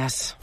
Noticias.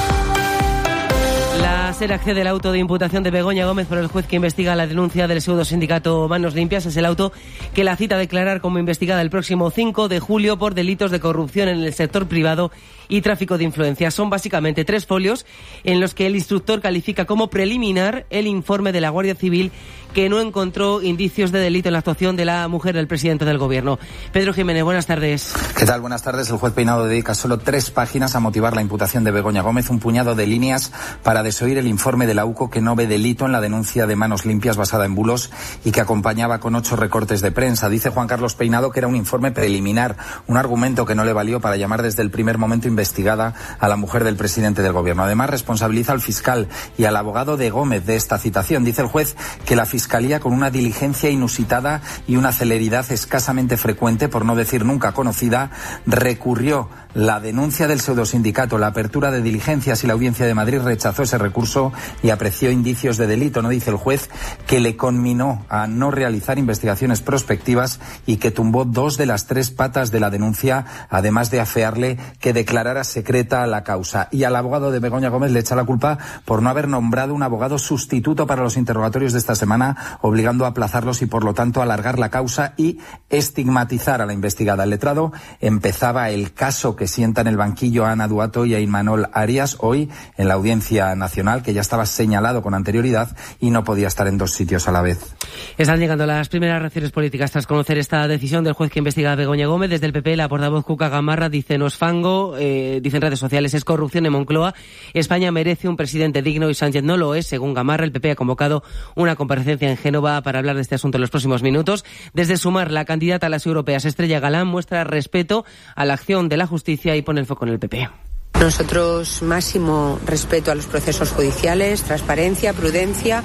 La SER accede al auto de imputación de Begoña Gómez por el juez que investiga la denuncia del pseudosindicato Manos Limpias. Es el auto que la cita a declarar como investigada el próximo 5 de julio por delitos de corrupción en el sector privado y tráfico de influencias. Son básicamente 3 folios en los que el instructor califica como preliminar el informe de la Guardia Civil que no encontró indicios de delito en la actuación de la mujer del presidente del Gobierno. Pedro Jiménez, buenas tardes. ¿Qué tal? Buenas tardes. El juez Peinado dedica solo 3 páginas a motivar la imputación de Begoña Gómez, un puñado de líneas para desoír el informe de la UCO que no ve delito en la denuncia de Manos Limpias basada en bulos y que acompañaba con 8 recortes de prensa. Dice Juan Carlos Peinado que era un informe preliminar, un argumento que no le valió para llamar desde el primer momento investigada a la mujer del presidente del Gobierno. Además, responsabiliza al fiscal y al abogado de Gómez de esta citación. Dice el juez que la Fiscalía, con una diligencia inusitada y una celeridad escasamente frecuente, por no decir nunca conocida, recurrió la denuncia del pseudosindicato, la apertura de diligencias, y la Audiencia de Madrid rechazó ese recurso y apreció indicios de delito. No dice el juez que le conminó a no realizar investigaciones prospectivas y que tumbó 2 de las 3 patas de la denuncia, además de afearle que declarara secreta la causa. Y al abogado de Begoña Gómez le echa la culpa por no haber nombrado un abogado sustituto para los interrogatorios de esta semana, obligando a aplazarlos y por lo tanto alargar la causa y estigmatizar a la investigada. El letrado empezaba el caso que sienta en el banquillo a Ana Duato y a Imanol Arias hoy en la Audiencia Nacional, que ya estaba señalado con anterioridad y no podía estar en 2 sitios a la vez. Están llegando las primeras reacciones políticas tras conocer esta decisión del juez que investiga a Begoña Gómez. Desde el PP, la portavoz Cuca Gamarra dice: no es fango, dice en redes sociales, es corrupción en Moncloa. España merece un presidente digno y Sánchez no lo es. Según Gamarra, el PP ha convocado una comparecencia en Génova para hablar de este asunto en los próximos minutos. Desde Sumar, la candidata a las europeas, Estrella Galán, muestra respeto a la acción de la justicia y pone el foco en el PP. Nosotros máximo respeto a los procesos judiciales, transparencia, prudencia,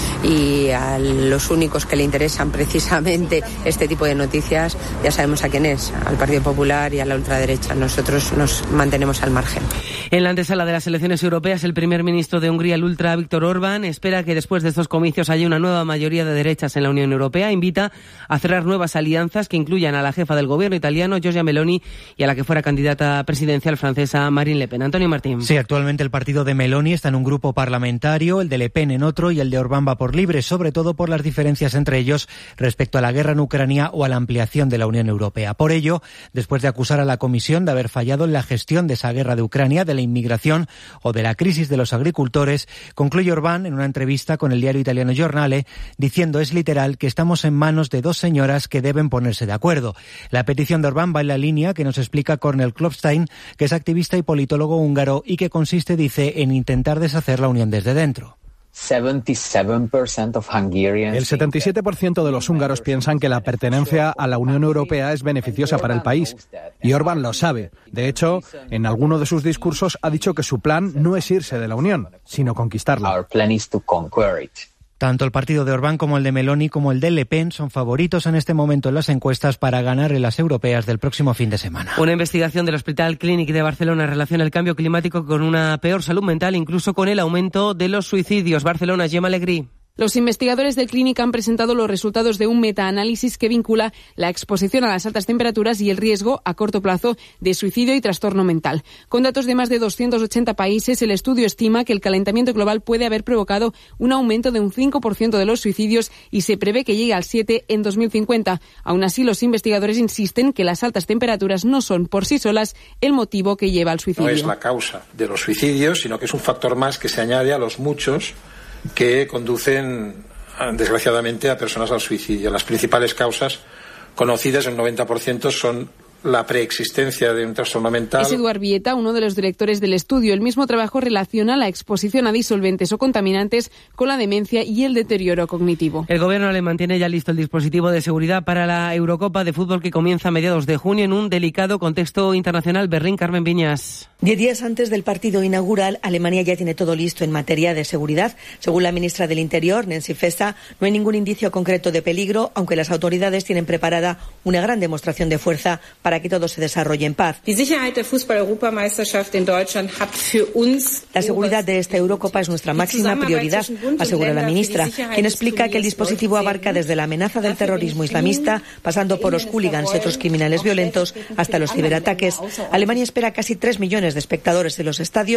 y a los únicos que le interesan precisamente este tipo de noticias ya sabemos a quién es, al Partido Popular y a la ultraderecha. Nosotros nos mantenemos al margen. En la antesala de las elecciones europeas, el primer ministro de Hungría, el ultra Viktor Orbán, espera que después de estos comicios haya una nueva mayoría de derechas en la Unión Europea. Invita a cerrar nuevas alianzas que incluyan a la jefa del gobierno italiano, Giorgia Meloni, y a la que fuera candidata presidencial francesa, Marine Le Pen. Antonio Martín. Sí, actualmente el partido de Meloni está en un grupo parlamentario, el de Le Pen en otro y el de Orbán va por libre, sobre todo por las diferencias entre ellos respecto a la guerra en Ucrania o a la ampliación de la Unión Europea. Por ello, después de acusar a la Comisión de haber fallado en la gestión de esa guerra de Ucrania, de la inmigración o de la crisis de los agricultores, concluye Orbán en una entrevista con el diario italiano Giornale diciendo, es literal, que estamos en manos de 2 señoras que deben ponerse de acuerdo. La petición de Orbán va en la línea que nos explica Cornel Klopstein, que es activista y politólogo húngaro y que consiste, dice, en intentar deshacer la Unión desde dentro. El 77% de los húngaros piensan que la pertenencia a la Unión Europea es beneficiosa para el país. Y Orbán lo sabe. De hecho, en alguno de sus discursos ha dicho que su plan no es irse de la Unión, sino conquistarla. Tanto el partido de Orbán como el de Meloni como el de Le Pen son favoritos en este momento en las encuestas para ganar en las europeas del próximo fin de semana. Una investigación del Hospital Clínic de Barcelona relaciona el cambio climático con una peor salud mental, incluso con el aumento de los suicidios. Barcelona, Gemma Alegrí. Los investigadores del Clínic han presentado los resultados de un metaanálisis que vincula la exposición a las altas temperaturas y el riesgo a corto plazo de suicidio y trastorno mental. Con datos de más de 280 países, el estudio estima que el calentamiento global puede haber provocado un aumento de un 5% de los suicidios y se prevé que llegue al 7% en 2050. Aún así, los investigadores insisten que las altas temperaturas no son por sí solas el motivo que lleva al suicidio. No es la causa de los suicidios, sino que es un factor más que se añade a los muchos que conducen, desgraciadamente, a personas al suicidio. Las principales causas conocidas, el 90%, son la preexistencia de un trastorno mental. Es Eduard Vieta, uno de los directores del estudio. El mismo trabajo relaciona la exposición a disolventes o contaminantes con la demencia y el deterioro cognitivo. El gobierno alemán tiene ya listo el dispositivo de seguridad para la Eurocopa de fútbol que comienza a mediados de junio en un delicado contexto internacional. Berlín, Carmen Viñas. 10 días antes del partido inaugural, Alemania ya tiene todo listo en materia de seguridad. Según la ministra del Interior, Nancy Faeser, no hay ningún indicio concreto de peligro, aunque las autoridades tienen preparada una gran demostración de fuerza para que todo se desarrolle en paz. La seguridad de esta Eurocopa es nuestra máxima prioridad, asegura la ministra, quien explica que el dispositivo abarca desde la amenaza del terrorismo islamista, pasando por los hooligans y otros criminales violentos, hasta los ciberataques. Alemania espera casi 3 millones de espectadores en los estadios.